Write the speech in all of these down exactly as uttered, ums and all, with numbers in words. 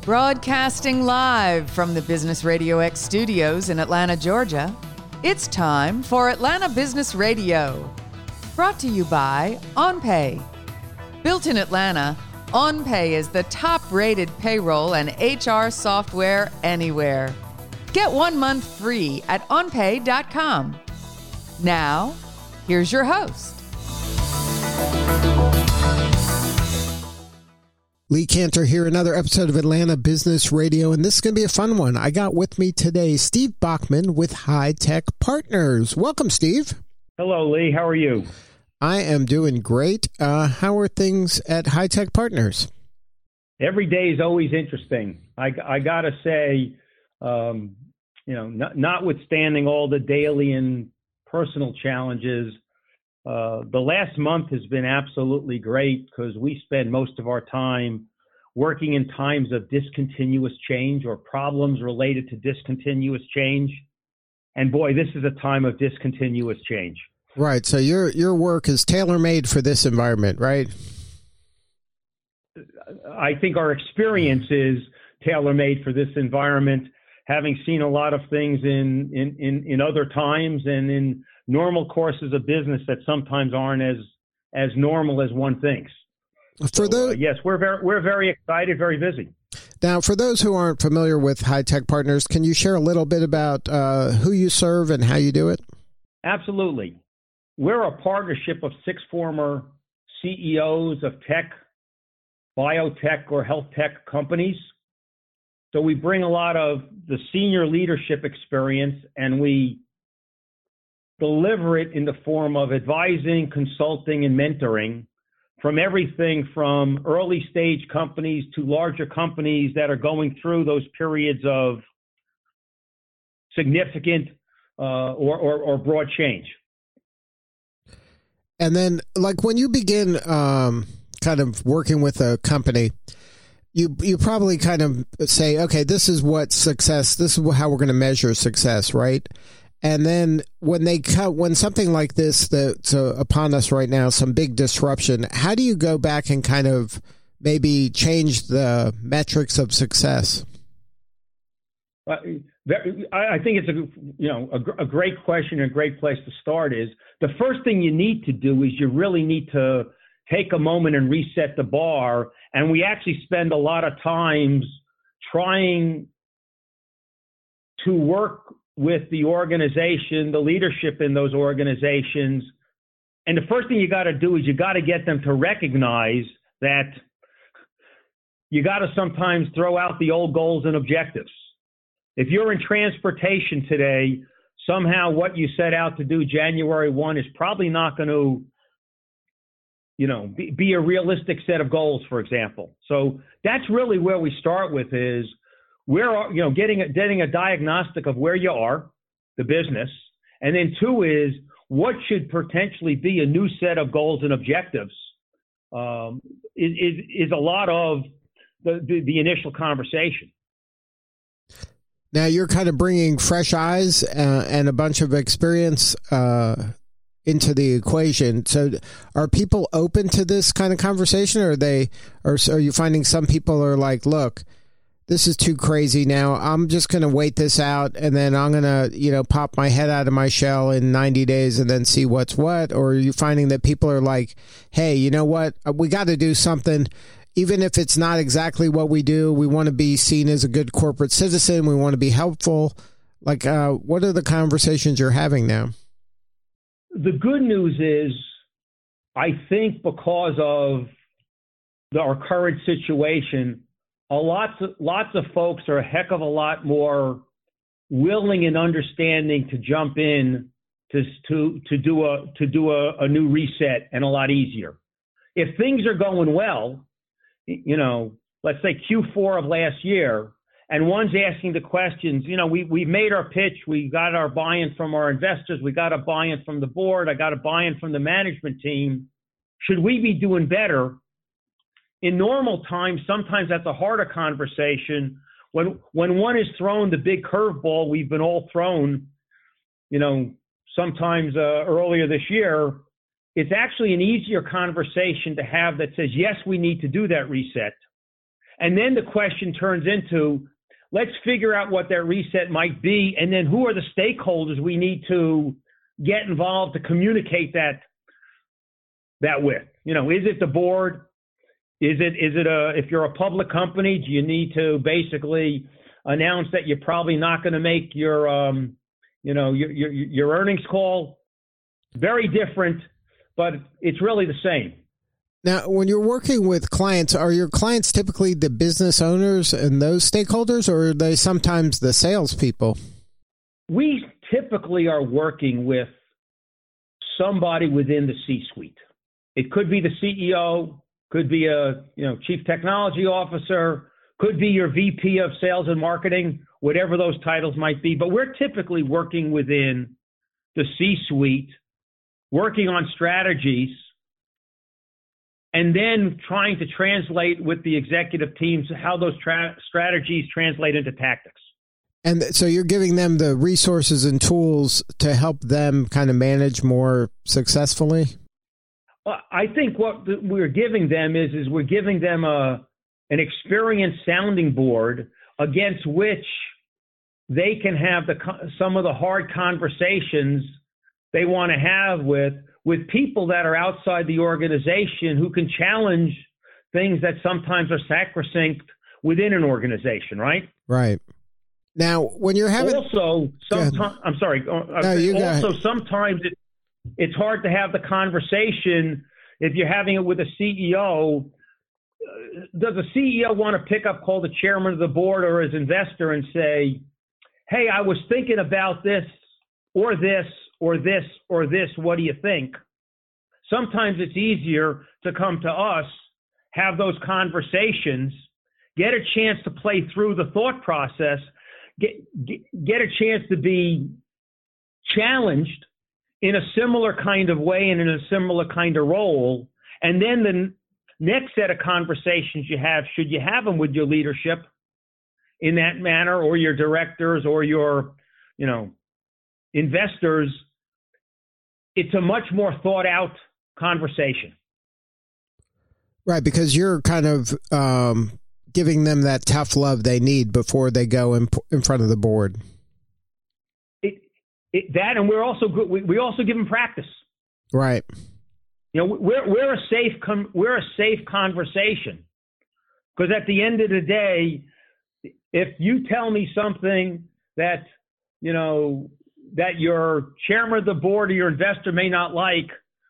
Broadcasting live from the Business Radio X studios in Atlanta, Georgia, it's time for Atlanta Business Radio. Brought to you by OnPay. Built in Atlanta, OnPay is the top-rated payroll and H R software anywhere. Get one month free at on pay dot com. Now, here's your host. Lee Cantor here, another episode of Atlanta Business Radio, and this is going to be a fun one. I got with me today Steve Bachman with High Tech Partners. Welcome, Steve. Hello, Lee. How are you? I am doing great. Uh, how are things at High Tech Partners? Every day is always interesting. I, I got to say, um, you know, not, notwithstanding all the daily and personal challenges, Uh, the last month has been absolutely great because we spend most of our time working in times of discontinuous change or problems related to discontinuous change. And boy, this is a time of discontinuous change. Right. So your your work is tailor-made for this environment, right? I think our experience is tailor-made for this environment, having seen a lot of things in, in, in, in other times and in normal courses of business that sometimes aren't as as normal as one thinks. For so, those, uh, yes, we're very we're very excited, very busy. Now, for those who aren't familiar with High Tech Partners, can you share a little bit about uh, who you serve and how you do it? Absolutely. We're a partnership of six former C E Os of tech, biotech, or health tech companies. So we bring a lot of the senior leadership experience, and we deliver it in the form of advising, consulting, and mentoring from everything from early stage companies to larger companies that are going through those periods of significant uh, or, or, or broad change. And then, like, when you begin um, kind of working with a company, you you probably kind of say, okay, this is what success, this is how we're going to measure success, right? And then when they cut, when something like this that's uh, upon us right now, some big disruption, how do you go back and kind of maybe change the metrics of success? Uh, I think it's a you know a, a great question and a great place to start. Is the first thing you need to do is you really need to take a moment and reset the bar. And we actually spend a lot of times trying to work with the organization, the leadership in those organizations. And the first thing you got to do is you got to get them to recognize that you got to sometimes throw out the old goals and objectives. If you're in transportation today, somehow what you set out to do January first is probably not going to, you know, be, be a realistic set of goals, for example. So that's really where we start with is, We're, you know, getting a, getting a diagnostic of where you are, the business, and then two is what should potentially be a new set of goals and objectives. Um, is, is is a lot of the, the the initial conversation. Now you're kind of bringing fresh eyes uh, and a bunch of experience uh, into the equation. So, are people open to this kind of conversation, or are they, or are you finding some people are like, look, this is too crazy now. I'm just going to wait this out, and then I'm going to, you know, pop my head out of my shell in ninety days and then see what's what? Or are you finding that people are like, hey, you know what? We got to do something. Even if it's not exactly what we do, we want to be seen as a good corporate citizen. We want to be helpful. Like, uh, what are the conversations you're having now? The good news is, I think because of the, our current situation, A lots of, lots of folks are a heck of a lot more willing and understanding to jump in to to to do a to do a, a new reset, and a lot easier. If things are going well, you know, let's say Q four of last year, and one's asking the questions, you know, we we made our pitch, we got our buy-in from our investors, we got a buy-in from the board, I got a buy-in from the management team. Should we be doing better? In normal times, sometimes that's a harder conversation. When when one is thrown the big curveball we've been all thrown, you know, sometimes uh, earlier this year, it's actually an easier conversation to have that says, yes, we need to do that reset. And then the question turns into, let's figure out what that reset might be, and then who are the stakeholders we need to get involved to communicate that that with? You know, is it the board? Is it is it a if you're a public company, do you need to basically announce that you're probably not going to make your um, you know your, your your earnings call? Very different, but it's really the same. Now, when you're working with clients, are your clients typically the business owners and those stakeholders, or are they sometimes the salespeople? We typically are working with somebody within the C-suite. It could be the C E O, could be a you know chief technology officer, could be your V P of sales and marketing, whatever those titles might be. But we're typically working within the C-suite, working on strategies, and then trying to translate with the executive teams how those tra- strategies translate into tactics. And so you're giving them the resources and tools to help them kind of manage more successfully? Well, I think what we're giving them is, is we're giving them a an experienced sounding board against which they can have the some of the hard conversations they want to have with with people that are outside the organization who can challenge things that sometimes are sacrosanct within an organization, right? Right. Now, when you're having also sometimes I'm sorry. No, you also, sometimes it, it's hard to have the conversation if you're having it with a C E O. Does a C E O want to pick up, call the chairman of the board or his investor and say, "Hey, I was thinking about this or this or this or this. What do you think?" Sometimes it's easier to come to us, have those conversations, get a chance to play through the thought process, get, get, get a chance to be challenged in a similar kind of way and in a similar kind of role. And then the next set of conversations you have, should you have them with your leadership in that manner, or your directors or your, you know, investors, it's a much more thought out conversation. Right, because you're kind of um, giving them that tough love they need before they go in, in front of the board. It, it, that, and we're also good. We, we also give them practice. Right. You know, we're we're a safe com, we're a safe conversation, because at the end of the day, if you tell me something that you know that your chairman of the board or your investor may not like,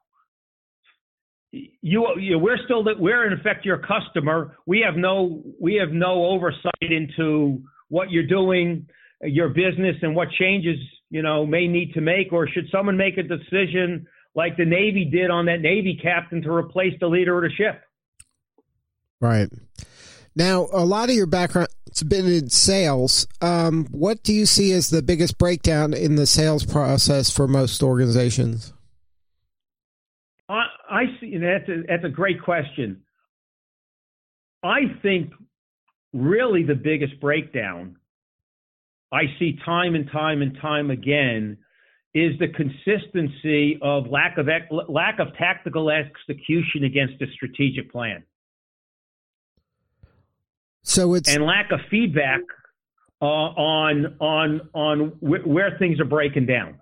you, you we're still that we're in effect your customer. We have no we have no oversight into what you're doing, your business, and what changes you know may need to make, or should someone make a decision like the Navy did on that Navy captain to replace the leader of the ship. Right. Now, a lot of your background's been in sales. Um, what do you see as the biggest breakdown in the sales process for most organizations? I, I see that's a, that's a great question. I think really the biggest breakdown I see time and time and time again is the consistency of lack of lack of tactical execution against a strategic plan. So it's and lack of feedback uh, on on on wh- where things are breaking down.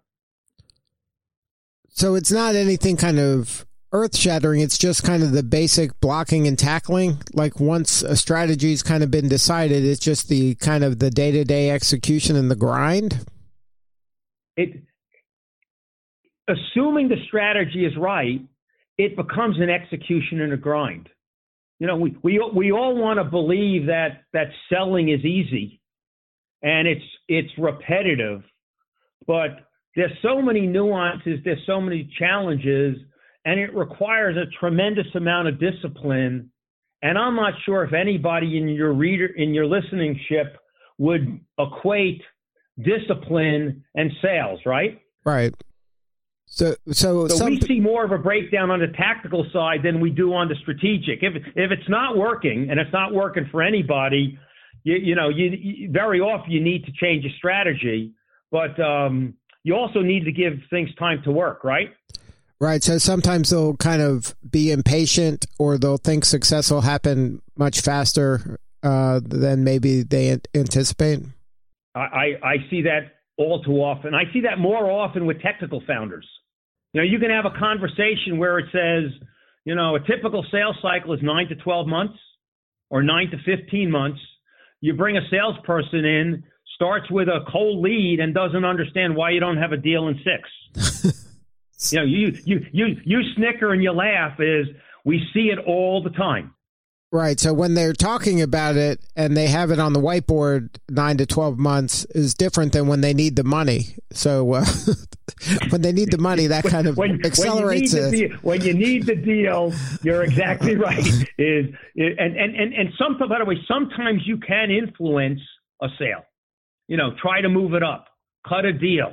So it's not anything kind of earth-shattering. It's just kind of the basic blocking and tackling. Like once a strategy's kind of been decided, it's just the kind of the day-to-day execution and the grind. It. Assuming the strategy is right, it becomes an execution and a grind. You know, we we we all want to believe that that selling is easy and it's it's repetitive, but there's so many nuances, there's so many challenges, and it requires a tremendous amount of discipline. And I'm not sure if anybody in your reader in your listening ship would equate discipline and sales, right? Right. So, so, so we see more of a breakdown on the tactical side than we do on the strategic. If if it's not working, and it's not working for anybody, you, you know, you, you very often you need to change a strategy, but um, you also need to give things time to work, right? Right. So sometimes they'll kind of be impatient, or they'll think success will happen much faster uh, than maybe they anticipate? I, I see that all too often. I see that more often with technical founders. You know, you can have a conversation where it says, you know, a typical sales cycle is nine to twelve months or nine to fifteen months. You bring a salesperson in, starts with a cold lead and doesn't understand why you don't have a deal in six. you know, you, you, you, you snicker and you laugh is we see it all the time. Right. So when they're talking about it and they have it on the whiteboard, nine to twelve months is different than when they need the money. So uh, when they need the money, that kind of when, accelerates when you, it. Deal, when you need the deal, you're exactly right. Is, is and, and, and, and some, by the way, sometimes you can influence a sale. You know, try to move it up, cut a deal,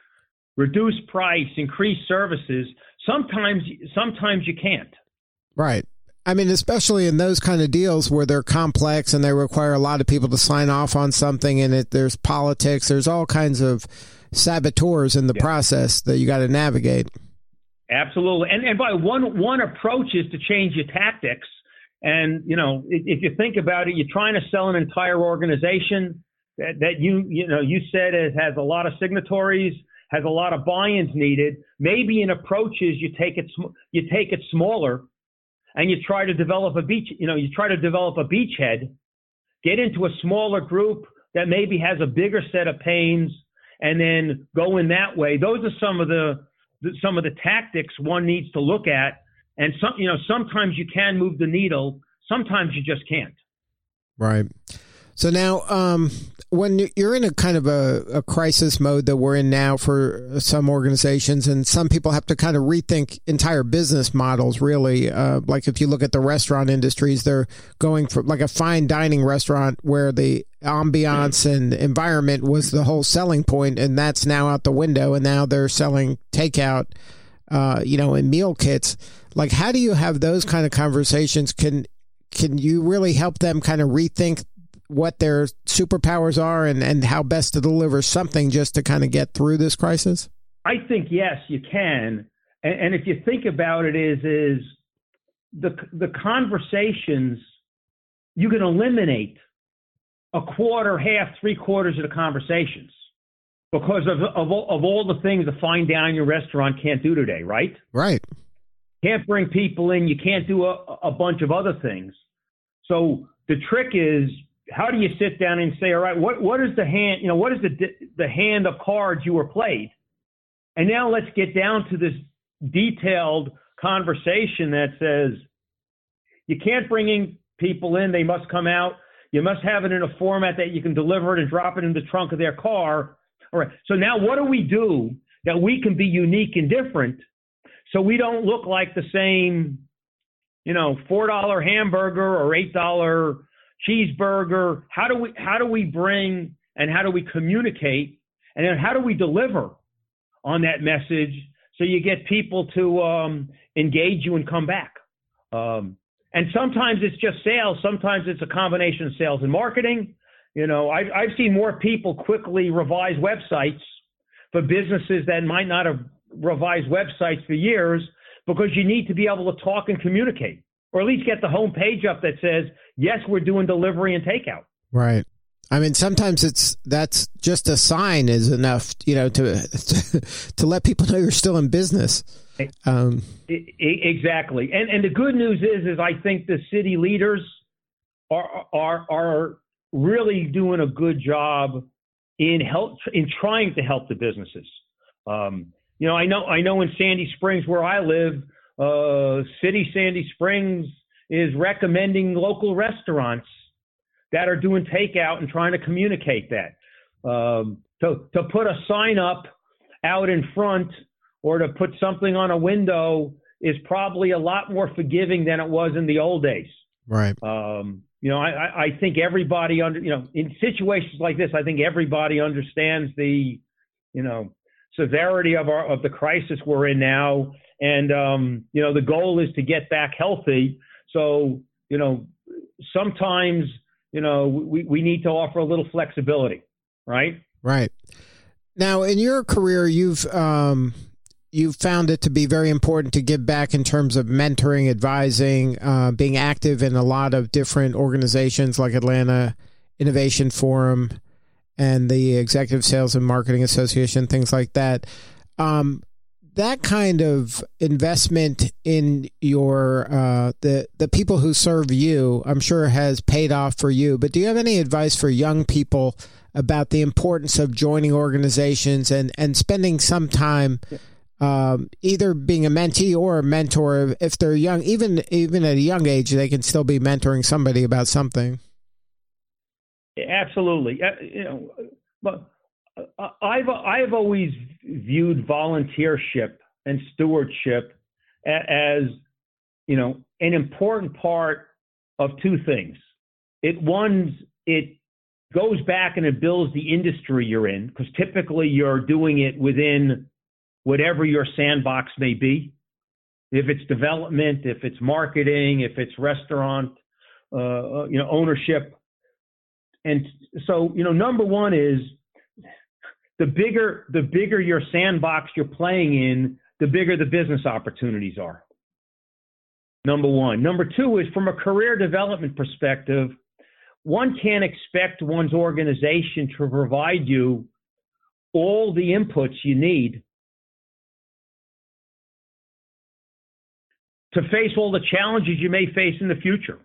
reduce price, increase services. Sometimes, sometimes you can't. Right. I mean, especially in those kind of deals where they're complex and they require a lot of people to sign off on something, and it, there's politics, there's all kinds of saboteurs in the yeah. process that you got to navigate. Absolutely. And and by one one approach is to change your tactics. And, you know, if, if you think about it, you're trying to sell an entire organization that, that you, you know, you said it has a lot of signatories, has a lot of buy-ins needed. Maybe an approach is you take it, you take it smaller. And you try to develop a beach, you know, you try to develop a beachhead, get into a smaller group that maybe has a bigger set of pains, and then go in that way. Those are some of the, the some of the tactics one needs to look at. And some, you know, sometimes you can move the needle, sometimes you just can't. Right. So now, um, when you're in a kind of a, a crisis mode that we're in now for some organizations, and some people have to kind of rethink entire business models, really. Uh, like if you look at the restaurant industries, they're going for like a fine dining restaurant where the ambiance and environment was the whole selling point, and that's now out the window, and now they're selling takeout, uh, you know, in meal kits. Like, how do you have those kind of conversations? Can, can you really help them kind of rethink what their superpowers are and, and how best to deliver something just to kind of get through this crisis? I think, yes, you can. And, and if you think about it is, is the, the conversations, you can eliminate a quarter, half, three quarters of the conversations because of, of, of all the things a fine dining restaurant can't do today, right? Right. Can't bring people in. You can't do a, a bunch of other things. So the trick is, how do you sit down and say, all right, what, what is the hand, you know, what is the, the hand of cards you were played? And now let's get down to this detailed conversation that says, you can't bring in people in. They must come out. You must have it in a format that you can deliver it and drop it in the trunk of their car. All right. So now what do we do that we can be unique and different so we don't look like the same, you know, four dollar hamburger or eight dollar cheeseburger? How do we how do we bring and how do we communicate, and then how do we deliver on that message so you get people to um, engage you and come back? Um, and sometimes it's just sales. Sometimes it's a combination of sales and marketing. You know, I've, I've seen more people quickly revise websites for businesses that might not have revised websites for years, because you need to be able to talk and communicate, or at least get the home page up that says, yes, we're doing delivery and takeout. Right. I mean, sometimes it's that's just a sign is enough, you know, to to, to let people know you're still in business. Um, exactly. And and the good news is, is I think the city leaders are are are really doing a good job in help in trying to help the businesses. Um, you know, I know I know in Sandy Springs, where I live, uh, City Sandy Springs is recommending local restaurants that are doing takeout and trying to communicate that. Um, to, to put a sign up out in front or to put something on a window is probably a lot more forgiving than it was in the old days. Right. Um, you know, I, I think everybody under, you know, in situations like this, I think everybody understands the, you know, severity of our, of the crisis we're in now. And, um, you know, the goal is to get back healthy. So, you know, sometimes, you know, we, we need to offer a little flexibility, right? Right. Now, in your career, you've um, you found it to be very important to give back in terms of mentoring, advising, uh, being active in a lot of different organizations like Atlanta Innovation Forum and the Executive Sales and Marketing Association, things like that. Um, that kind of investment in your uh, the the people who serve you, I'm sure, has paid off for you. But do you have any advice for young people about the importance of joining organizations and, and spending some time um, either being a mentee or a mentor? If they're young, even even at a young age, they can still be mentoring somebody about something. Absolutely. Uh, you know, but I've I've always viewed volunteership and stewardship as, you know, an important part of two things. It one it goes back and it builds the industry you're in, because typically you're doing it within whatever your sandbox may be. If it's development, if it's marketing, if it's restaurant, uh, you know, ownership. And so, you know, number one is the bigger the bigger your sandbox you're playing in, the bigger the business opportunities are. Number one. Number two is, from a career development perspective, one can't expect one's organization to provide you all the inputs you need to face all the challenges you may face in the future.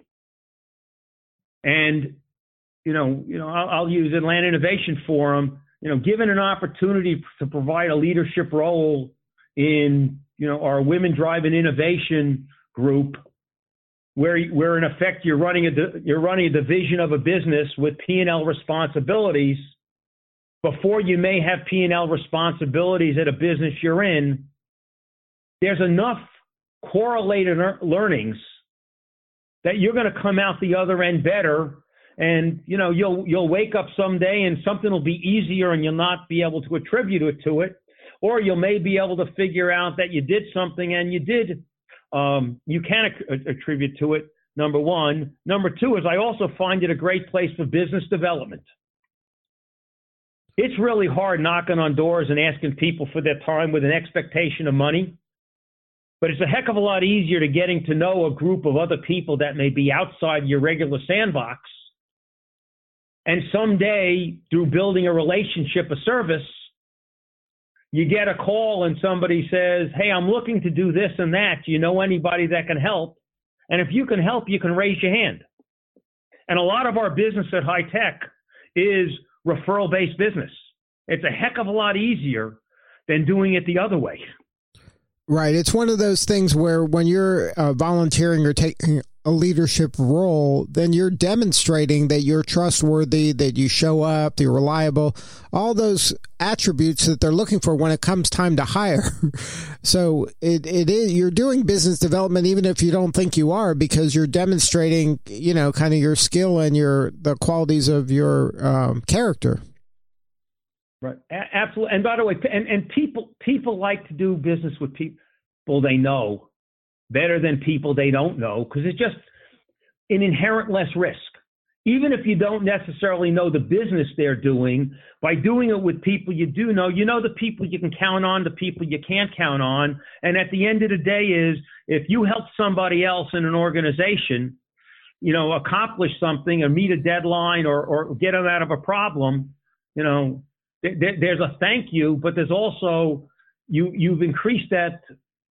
And, you know, you know, I'll, I'll use Atlanta Innovation Forum. You know, given an opportunity to provide a leadership role in, you know, our Women Driving Innovation group, where where in effect you're running a you're running a division of a business with P and L responsibilities, before you may have P and L responsibilities at a business you're in, there's enough correlated learnings that you're going to come out the other end better. And, you know, you'll you'll wake up someday and something will be easier and you'll not be able to attribute it to it. Or you may be able to figure out that you did something and you did, um, you can att- attribute to it, number one. Number two is, I also find it a great place for business development. It's really hard knocking on doors and asking people for their time with an expectation of money. But it's a heck of a lot easier to getting to know a group of other people that may be outside your regular sandbox. And someday, through building a relationship, a service, you get a call and somebody says, hey, I'm looking to do this and that. Do you know anybody that can help? And if you can help, you can raise your hand. And a lot of our business at High Tech is referral-based business. It's a heck of a lot easier than doing it the other way. Right. It's one of those things where when you're uh, volunteering or taking a leadership role, then you're demonstrating that you're trustworthy, that you show up, that you're reliable, all those attributes that they're looking for when it comes time to hire. So it, it is, you're doing business development, even if you don't think you are, because you're demonstrating, you know, kind of your skill and your, the qualities of your um, character. Right. A- absolutely. And by the way, and, and people, people like to do business with people they know better than people they don't know, because it's just an inherent less risk. Even if you don't necessarily know the business they're doing, by doing it with people you do know, you know the people you can count on, the people you can't count on. And at the end of the day is, if you help somebody else in an organization, you know, accomplish something or meet a deadline or, or get them out of a problem, you know, th- th- there's a thank you, but there's also, you, you've increased that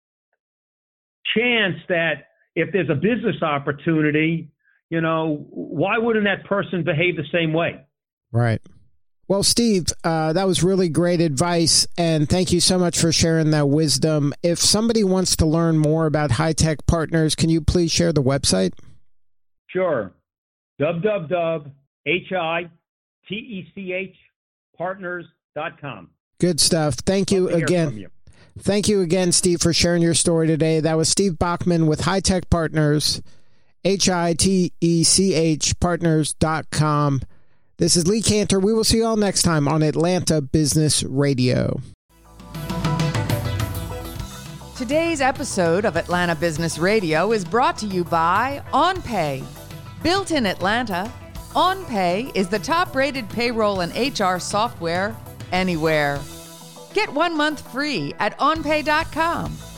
chance that if there's a business opportunity, you know, why wouldn't that person behave the same way? Right. Well, Steve, uh, that was really great advice. And thank you so much for sharing that wisdom. If somebody wants to learn more about High Tech Partners, can you please share the website? Sure. w w w dot h i t e c h partners dot com. Good stuff. Thank you again. Thank you again, Steve, for sharing your story today. That was Steve Bachman with High Tech Partners, H I T E C H partners dot com. This is Lee Cantor. We will see you all next time on Atlanta Business Radio. Today's episode of Atlanta Business Radio is brought to you by OnPay. Built in Atlanta, OnPay is the top-rated payroll and H R software anywhere. Get one month free at onpay dot com.